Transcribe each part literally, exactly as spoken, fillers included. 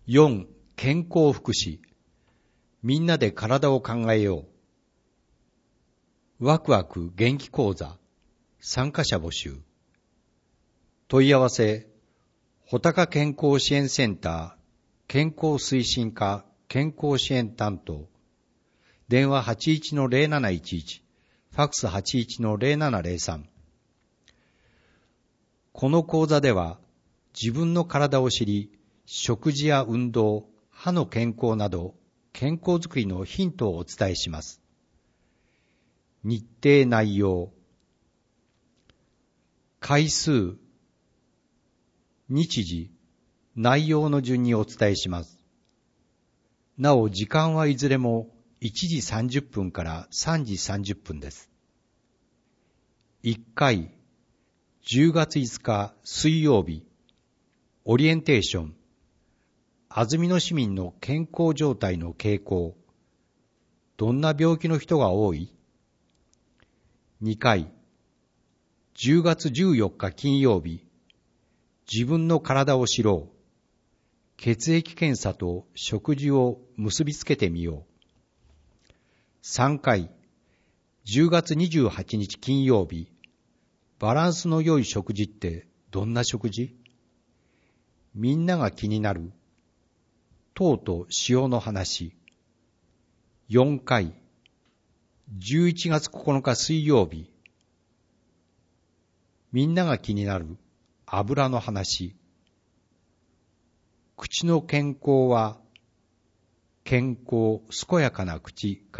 よん、健康福祉。みんなで体を考えよう。ワクワク元気講座。参加者募集。問い合わせ、穂高健康支援センター、健康推進課健康支援担当。電話 はちいちのゼロなないちいち、ファックス はちいちのゼロななゼロさん。この講座では、自分の体を知り、食事や運動、歯の健康など、健康づくりのヒントをお伝えします。日程内容、回数、日時、内容の順にお伝えします。なお、時間はいずれもいちじさんじゅっぷんからさんじさんじゅっぷんです。いっかい、じゅうがついつか水曜日、オリエンテーション、安曇野市民の健康状態の傾向、どんな病気の人が多い？にかい、じゅうがつじゅうよっか金曜日、自分の体を知ろう。血液検査と食事を結びつけてみよう。さんかい、じゅうがつにじゅうはちにち金曜日、バランスの良い食事ってどんな食事？みんなが気になる糖と塩の話。よんかい、じゅういちがつここのか水曜日、みんなが気になる油の話。口の健康は健康健やかな口から。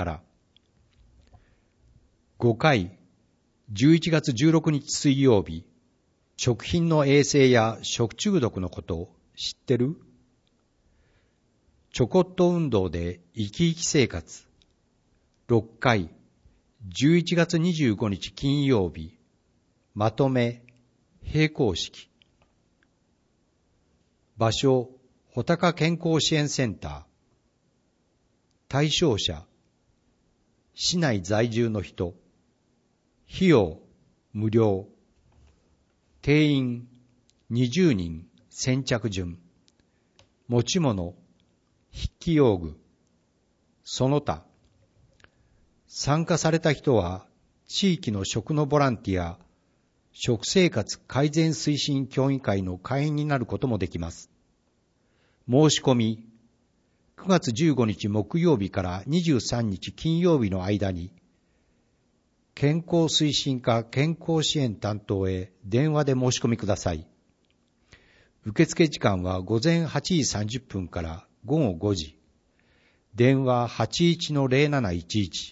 ごかい、じゅういちがつじゅうろくにち水曜日、食品の衛生や食中毒のこと知ってる？ちょこっと運動で生き生き生活。ろっかい、じゅういちがつにじゅうごにち金曜日、まとめ、閉校式。場所、穂高健康支援センター。対象者、市内在住の人。費用、無料。定員、にじゅうにん、先着順。持ち物、筆記用具。その他。参加された人は、地域の食のボランティア、食生活改善推進協議会の会員になることもできます。申し込み、くがつじゅうごにち木曜日からにじゅうさんにち金曜日の間に、健康推進課健康支援担当へ電話で申し込みください。受付時間は午前はちじさんじゅっぷんからごごごじ。電話 はちいちのゼロなないちいち。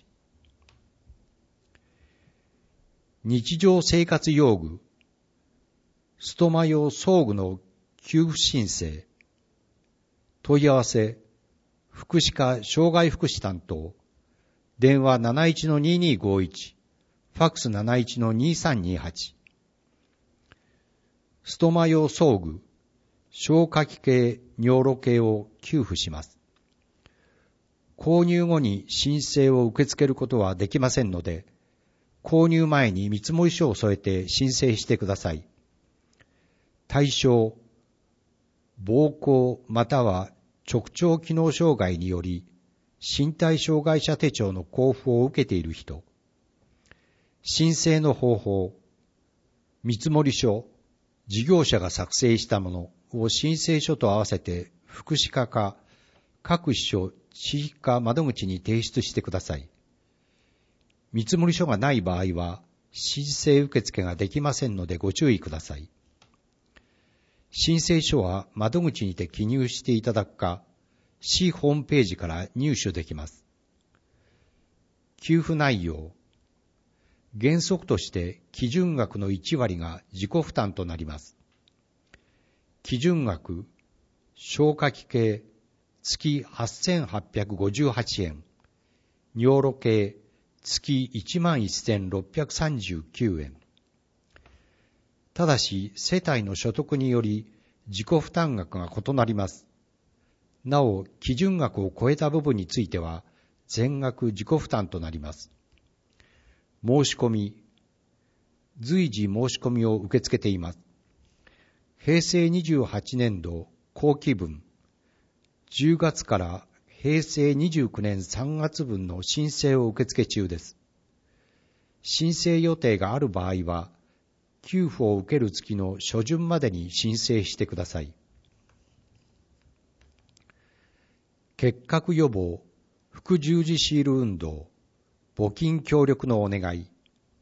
日常生活用具、ストマ用装具の給付申請。問い合わせ、福祉課障害福祉担当。電話 なないちのににごいち。ファックス なないちのにさんにはち。ストマ用装具、消化器系、尿路系を給付します。購入後に申請を受け付けることはできませんので、購入前に見積書を添えて申請してください。対象、膀胱または直腸機能障害により身体障害者手帳の交付を受けている人。申請の方法、見積書、事業者が作成したものを申請書と合わせて福祉課か各支所地域課窓口に提出してください。見積書がない場合は申請受付ができませんのでご注意ください。申請書は窓口にて記入していただくか、市ホームページから入手できます。給付内容。原則として基準額のいちわりが自己負担となります。基準額、消化器系、月はっせんはっぴゃくごじゅうはちえん、尿路系、月いちまんせんろっぴゃくさんじゅうきゅうえん。ただし、世帯の所得により自己負担額が異なります。なお、基準額を超えた部分については、全額自己負担となります。申し込み、随時申し込みを受け付けています。へいせいにじゅうはちねんど後期分、 じゅうがつからへいせいにじゅうきゅうねんさんがつぶんの申請を受付中です。申請予定がある場合は、給付を受ける月の初旬までに申請してください。結核予防、副十字シール運動、募金協力のお願い。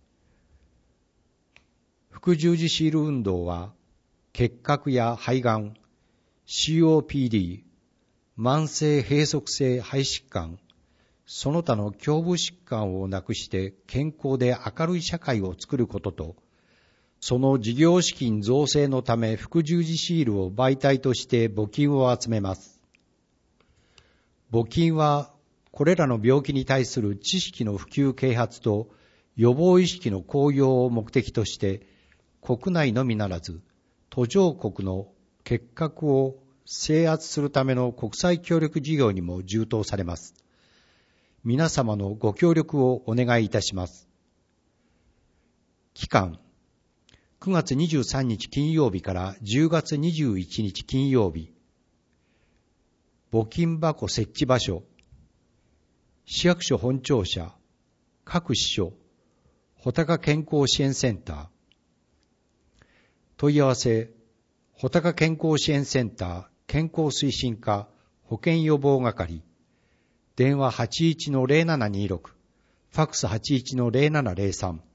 副十字シール運動は、結核や肺がん、シーオーピーディー、慢性閉塞性肺疾患、その他の胸部疾患をなくして健康で明るい社会を作ることと、その事業資金造成のため副十字シールを媒体として募金を集めます。募金はこれらの病気に対する知識の普及啓発と予防意識の向上を目的として、国内のみならず途上国の結核を制圧するための国際協力事業にも充当されます。皆様のご協力をお願いいたします。期間、くがつにじゅうさんにち金曜日からじゅうがつにじゅういちにち金曜日。募金箱設置場所、市役所本庁舎、各支所、穂高健康支援センター。問い合わせ、穂高健康支援センター健康推進課保健予防係、電話 はちいちのゼロななにーろく、ファックス はちいちのゼロななゼロさん。